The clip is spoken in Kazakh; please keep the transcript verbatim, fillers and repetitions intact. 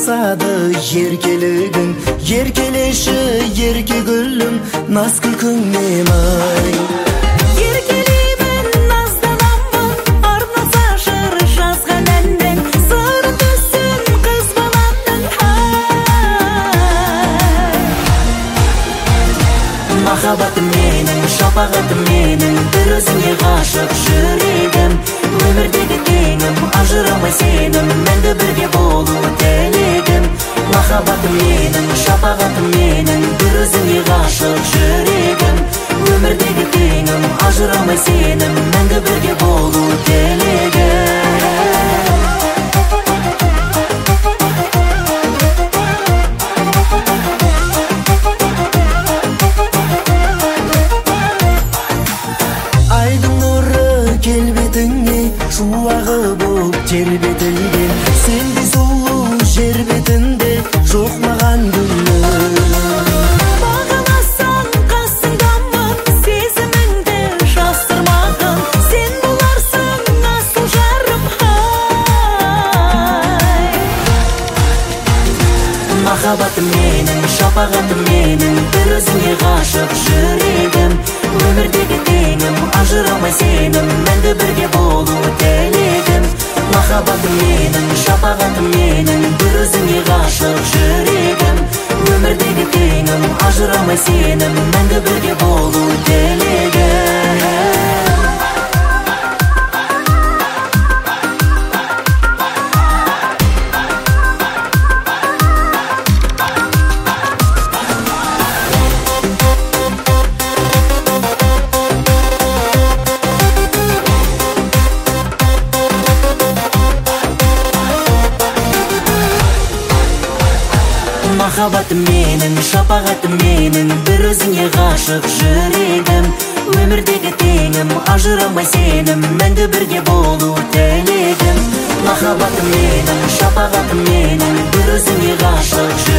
басады еркелігің, еркелеші ерке гүлім, наз күлкіңнен ай. Еркелеймін, назданамын, арнаса жыр жазған әннің, сыры түсін қыз баламның ай. Махаббатым менің, шапағатым менің, бір өзіңе ғашық жүрегім, өмірдегі теңім, ажырамай сенім, мәңгі бірге болу тілегім. Махаббатым менің, шапағатым менің, бір өзіңе ғашық жүрегім, өмірдегі теңім, ажырамай сенім, мәңгі бірге болу тілегім. Айдың нұры келбетіңе шуағы боп тербетілген, сендей сұлу жер бетінде жоқ маған гүлім. Бағаласаң қасыңдамын, сезіміңді жасырмағын, сен боларсың асыл жарым ай. Махаббатым менің, шапағатым менің, бір өзіңе ғашық жүрегім, өмірдегі теңім, ажырамай сенім, мәңгі бірге болу тілегім. Махаббатым менің, шапағатым менің, бір өзіңе ғашық жүрегім, өмірдегі теңім, ажырамай сенім, мәңгі бірге болу тілегім. Махаббатым менің, шапағатым менің, бір өзіңе ғашық жүрегім, өмірдегі теңім, ажырамай сенім, мәңгі бірге болу тілегім. Махаббатым менің, шапағатым менің, бір өзіңе ғашық жүрегім,